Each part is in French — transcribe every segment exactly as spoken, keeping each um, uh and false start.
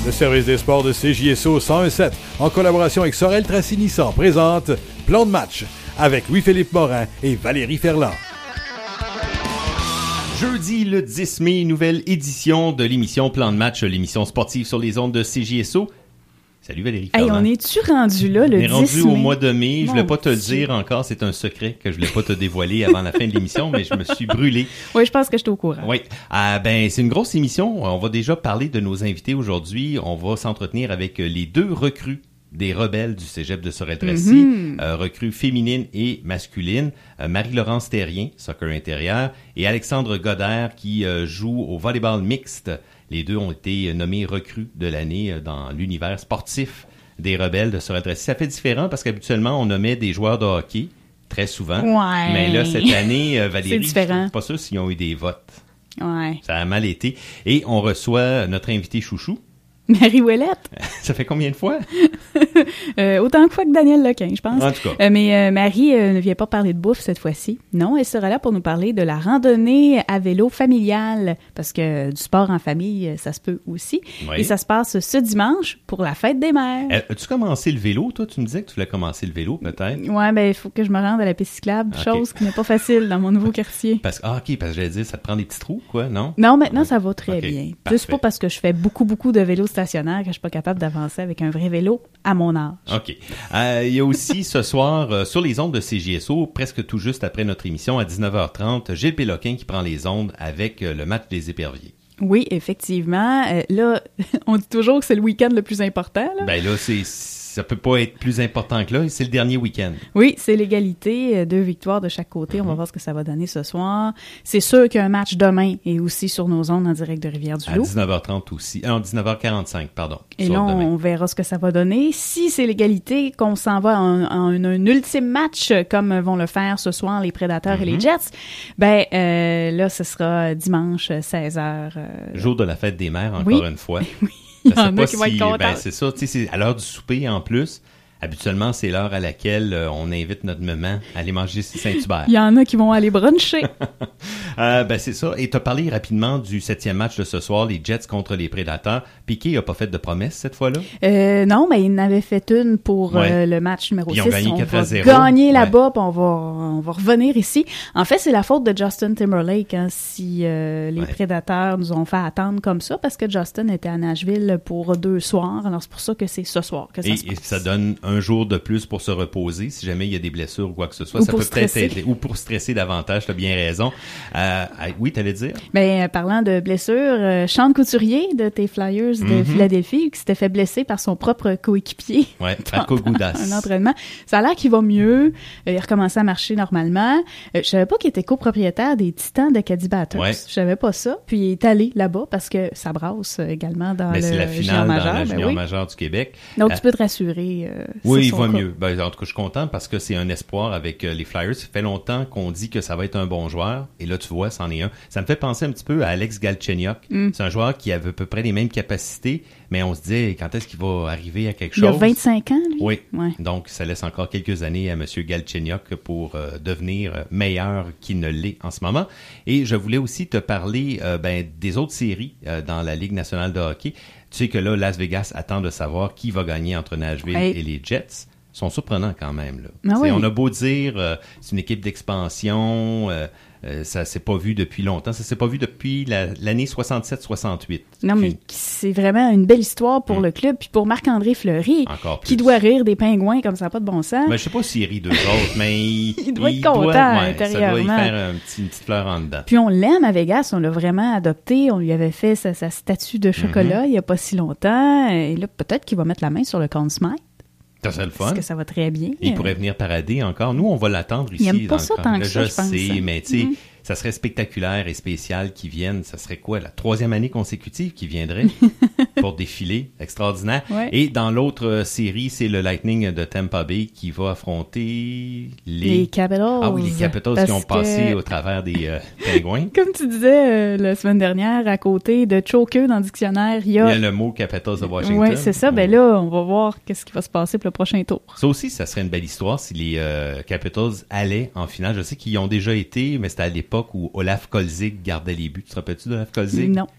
Le service des sports de C J S O cent un sept, en collaboration avec Sorel Tracy Nissan, présente Plan de match avec Louis-Philippe Morin et Valérie Ferland. Jeudi le dix mai, nouvelle édition de l'émission Plan de match, l'émission sportive sur les ondes de C J S O. Salut Valérie Ferland. Hey, on est-tu rendu là, le dix mai? On est rendu au mois de mai. Je Mon voulais pas te le Dieu. dire encore. C'est un secret que je voulais pas te dévoiler avant la fin de l'émission, mais je me suis brûlé. Oui, je pense que je suis au courant. Oui. Ah, ben, c'est une grosse émission. On va déjà parler de nos invités aujourd'hui. On va s'entretenir avec les deux recrues des rebelles du cégep de Sorel-Tracy, Mm-hmm. euh, recrues féminines et masculines, euh, Marie-Laurence Terrien, soccer intérieur, et Alexandre Godert qui euh, joue au volleyball mixte. Les deux ont été nommés recrues de l'année dans l'univers sportif des rebelles de Sorel-Tracy. Ça fait différent parce qu'habituellement, on nommait des joueurs de hockey très souvent. Ouais. Mais là, cette année, euh, Valérie, C'est différent. je suis pas sûr s'ils ont eu des votes. Ouais. Ça a mal été. Et on reçoit notre invité chouchou. Marie Ouellette. Ça fait combien de fois? Euh, autant de fois que Daniel Lequin, je pense. En tout cas. Euh, mais euh, Marie euh, ne vient pas parler de bouffe cette fois-ci. Non, elle sera là pour nous parler de la randonnée à vélo familiale. Parce que du sport en famille, ça se peut aussi. Oui. Et ça se passe ce dimanche pour la fête des mères. Euh, As-tu commencé le vélo, toi? Tu me disais que tu voulais commencer le vélo, peut-être? Ouais, ben il faut que je me rende à la piste cyclable, Ok. chose qui n'est pas facile dans mon nouveau quartier. Parce que, ah, ok, parce que j'allais dire, ça te prend des petits trous, quoi, non? Non, maintenant, ça va très Ok, bien. parfait. C'est pas parce que je fais beaucoup, beaucoup de vélo stationnaire que je suis pas capable d'avancer avec un vrai vélo à mon âge. OK. Euh, il y a aussi ce soir, euh, sur les ondes de C J S O, presque tout juste après notre émission, à dix-neuf heures trente, Gilles Péloquin qui prend les ondes avec euh, le match des éperviers. Oui, effectivement. Euh, là, on dit toujours que c'est le week-end le plus important. Là. Ben là, c'est, ça peut pas être plus important que là. C'est le dernier week-end. Oui, c'est l'égalité. euh, Deux victoires de chaque côté. On va voir ce que ça va donner ce soir. C'est sûr qu'il y a un match demain et aussi sur nos ondes en direct de À Rivière-du-Loup. dix-neuf heures trente aussi. Euh, non, dix-neuf heures quarante-cinq, pardon. Et sur là, demain. on verra ce que ça va donner. Si c'est l'égalité, qu'on s'en va en, en un, un ultime match, comme vont le faire ce soir les Prédateurs et les Jets, ben euh, là, ce sera dimanche, seize heures. Euh, Jour de la fête des mères, encore Oui. une fois. Il Je y sais en a pas qui vont être si- contents. ben, c'est ça, tu sais, c'est à l'heure du souper en plus. Habituellement, c'est l'heure à laquelle euh, on invite notre maman à aller manger ses Saint-Hubert. Il y en a qui vont aller bruncher. Euh, ben c'est ça. Et tu as parlé rapidement du septième match de ce soir, les Jets contre les Prédateurs. Piquet a pas fait de promesse cette fois-là. Euh, non, mais il en avait fait une pour Ouais. euh, le match numéro Puis ils six. ont gagné on quatre à va zéro. gagner Ouais. là-bas, puis on va, on va revenir ici. En fait, c'est la faute de Justin Timberlake hein, si euh, les Ouais. Prédateurs nous ont fait attendre comme ça, parce que Justin était à Nashville pour deux soirs. Alors, c'est pour ça que c'est ce soir que ça Et, se et passe. ça donne un jour de plus pour se reposer si jamais il y a des blessures ou quoi que ce soit. Ou ça pour peut peut-être stresser. aider. Ou pour stresser davantage, tu as bien raison. Euh, ah, oui, t'allais dire? Ben, euh, parlant de blessures, euh, Sean Couturier de tes Flyers de Mhm. Philadelphie, qui s'était fait blesser par son propre coéquipier. Ouais, Marco Goudas. Un entraînement. Ça a l'air qu'il va mieux. Euh, il a recommencé à marcher normalement. Euh, je savais pas qu'il était copropriétaire des Titans de Caddy Batters. Ouais. Je savais pas ça. Puis il est allé là-bas parce que ça brasse euh, également dans Mais le c'est la junior finale majeur. dans la Ben junior oui. majeure du Québec. Donc Euh, tu peux te rassurer. euh, Oui, c'est il son va cas. mieux. Ben, en tout cas, je suis content parce que c'est un espoir avec euh, les Flyers. Ça fait longtemps qu'on dit que ça va être un bon joueur. Et là, tu vois, c'en est un. Ça me fait penser un petit peu à Alex Galchenyuk. Mm. C'est un joueur qui avait à peu près les mêmes capacités, mais on se dit, quand est-ce qu'il va arriver à quelque Il a chose? vingt-cinq ans, lui. Oui. Ouais. Donc, ça laisse encore quelques années à M. Galchenyuk pour euh, devenir euh, meilleur qu'il ne l'est en ce moment. Et je voulais aussi te parler euh, ben, des autres séries euh, dans la Ligue nationale de hockey. Tu sais que là, Las Vegas attend de savoir qui va gagner entre Nashville Ouais. et les Jets. Ils sont surprenants quand même. Là. Ah Tu sais, oui. On a beau dire, euh, c'est une équipe d'expansion, euh, euh, ça s'est pas vu depuis longtemps. Ça s'est pas vu depuis la- l'année soixante-sept soixante-huit. Non, mais Puis, c'est vraiment une belle histoire pour Mm. le club. Puis pour Marc-André Fleury, encore plus. qui doit rire des pingouins comme ça, pas de bon sens. Mais je sais pas s'il rit d'eux autres, mais il, Il doit être content ouais, intérieurement. Ça doit y faire un petit, une petite fleur en dedans. Puis on l'aime à Vegas, on l'a vraiment adopté. On lui avait fait sa, sa statue de chocolat Mm-hmm. il n'y a pas si longtemps. Et là, peut-être qu'il va mettre la main sur le Conn Smythe, Ça serait le fun. parce que ça va très bien. Il pourrait venir parader encore. Nous, on va l'attendre ici. Il aime pas dans ça le camp. tant que Là, ça, je je pense. sais, mais tu sais, Mhm. ça serait spectaculaire et spécial qu'ils viennent. Ça serait quoi, la troisième année consécutive qu'ils viendraient pour défiler? Extraordinaire. Ouais. Et dans l'autre euh, série, c'est le Lightning de Tampa Bay qui va affronter les... Les Capitals. Ah oui, les Capitals Parce qui ont que, passé au travers des euh, Pingouins. Comme tu disais euh, la semaine dernière, à côté de choker dans le dictionnaire, il y Il y a... a le mot Capitals de Washington. Oui, c'est ça. Ben là, on va voir qu'est-ce qui va se passer pour le prochain tour. Ça aussi, ça serait une belle histoire si les euh, Capitals allaient en finale. Je sais qu'ils y ont déjà été, mais c'était à l'époque où Olaf Kolzig gardait les buts. Tu te rappelles-tu d'Olaf Kolzig? Non.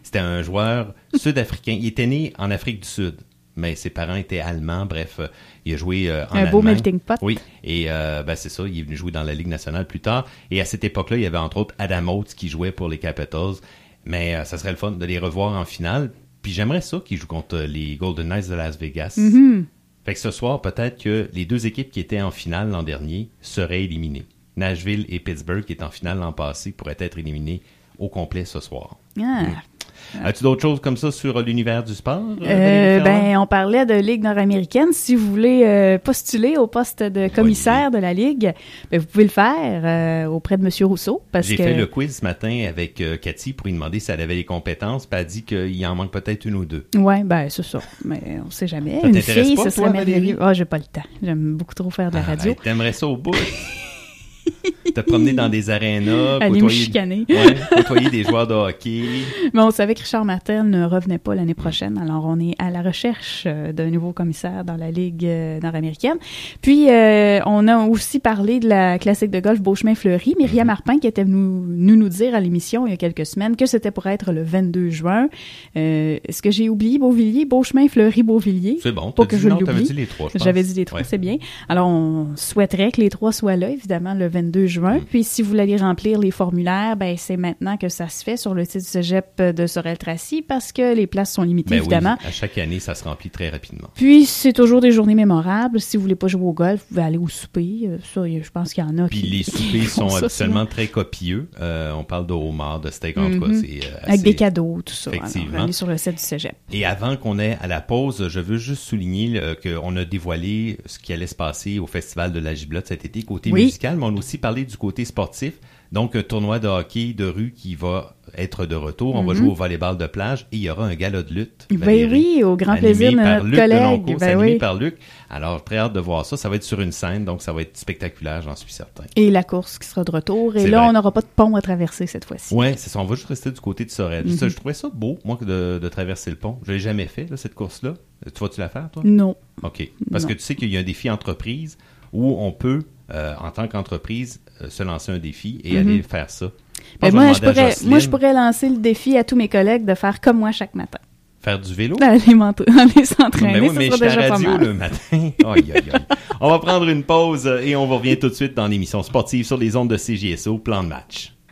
C'était un joueur sud-africain. Il était né en Afrique du Sud, mais ses parents étaient allemands. Bref, euh, il a joué euh, en Un Allemagne. beau melting pot. Oui, et euh, ben, c'est ça, il est venu jouer dans la Ligue nationale plus tard. Et à cette époque-là, il y avait entre autres Adam Oates qui jouait pour les Capitals. Mais euh, ça serait le fun de les revoir en finale. Puis j'aimerais ça qu'ils jouent contre les Golden Knights de Las Vegas. Mm-hmm. Fait que ce soir, peut-être que les deux équipes qui étaient en finale l'an dernier seraient éliminées. Nashville et Pittsburgh, qui étaient en finale l'an passé, pourraient être éliminés au complet ce soir. Ah. Mm. As-tu d'autres choses comme ça sur l'univers du sport? Euh, ben, on parlait de Ligue nord-américaine. Si vous voulez euh, postuler au poste de commissaire de la Ligue, ben, vous pouvez le faire euh, auprès de M. Rousseau. Parce J'ai que... fait le quiz ce matin avec euh, Cathy pour lui demander si elle avait les compétences, puis elle a dit qu'il en manque peut-être une ou deux. Oui, ben c'est ça. Mais on sait jamais. Ça une t'intéresse fille, pas, ce toi, serait Valérie? merveilleux. Ah, j'ai pas le temps. J'aime beaucoup trop faire de la Ah, radio. ben, t'aimerais ça au bout? Te promener dans des arénas, Aller me côtoyer, chicaner. ouais, côtoyer des joueurs de hockey. Mais on savait que Richard Martel ne revenait pas l'année prochaine, alors on est à la recherche euh, d'un nouveau commissaire dans la Ligue euh, nord-américaine. Puis, euh, on a aussi parlé de la classique de golf Beauchemin-Fleury. Myriam Arpin qui était venue nous, nous dire à l'émission il y a quelques semaines que c'était pour être le vingt-deux juin. Euh, est-ce que j'ai oublié Beauvilliers? Beauchemin-Fleury, Beauvilliers? C'est bon, Pas t'as que dit, je non, l'oublie. t'avais dit les trois, je pense. J'avais dit les trois, Ouais. c'est bien. Alors, on souhaiterait que les trois soient là, évidemment, le vingt-deux juin. Mm. Puis, si vous voulez remplir les formulaires, ben c'est maintenant que ça se fait sur le site du Cégep de Sorel-Tracy parce que les places sont limitées, Ben évidemment. Oui, à chaque année, ça se remplit très rapidement. Puis, c'est toujours des journées mémorables. Si vous voulez pas jouer au golf, vous pouvez aller au souper. Ça, je pense qu'il y en a Puis qui les soupers qui sont font ça, habituellement sinon. très copieux. Euh, on parle de homard, de steak, en tout cas. Mhm. C'est, euh, Avec assez- des cadeaux, tout ça. Effectivement. Alors, allez sur le site du Cégep. Et avant qu'on ait à la pause, je veux juste souligner euh, qu'on a dévoilé ce qui allait se passer au Festival de la Giblotte cet été, côté Oui. musical, mais on a aussi parlé du côté sportif. Donc, un tournoi de hockey de rue qui va être de retour. On va Mhm. jouer au volleyball de plage et il y aura un gala de lutte. Ben Valérie, oui, au grand animé plaisir de par notre Luc collègue. Denoncourt, Ben animé oui. par Luc. Alors, très hâte de voir ça. Ça va être sur une scène, donc ça va être spectaculaire, j'en suis certain. Et la course qui sera de retour. Et C'est là, vrai. on n'aura pas de pont à traverser cette fois-ci. Ouais, c'est ça. On va juste rester du côté de Sorel. Mhm. Ça, je trouvais ça beau, moi, que de, de traverser le pont. Je l'ai jamais fait, là, cette course-là. Tu vas-tu la faire, toi? Non. OK. Parce Non. que tu sais qu'il y a un défi entreprise où on peut, euh, en tant qu'entreprise, euh, se lancer un défi et Mhm. aller faire ça. Ben pense moi, que je vais demander à pourrais, Jocelyne, moi, je pourrais lancer le défi à tous mes collègues de faire comme moi chaque matin. faire du vélo. D'aller m'entra- aller s'entraîner, Ben oui, ça mais sera je suis à déjà la pas radio mal. le matin. Aïe, aïe, aïe. On va prendre une pause et on revient tout de suite dans l'émission sportive sur les ondes de C J S O, Plan de match.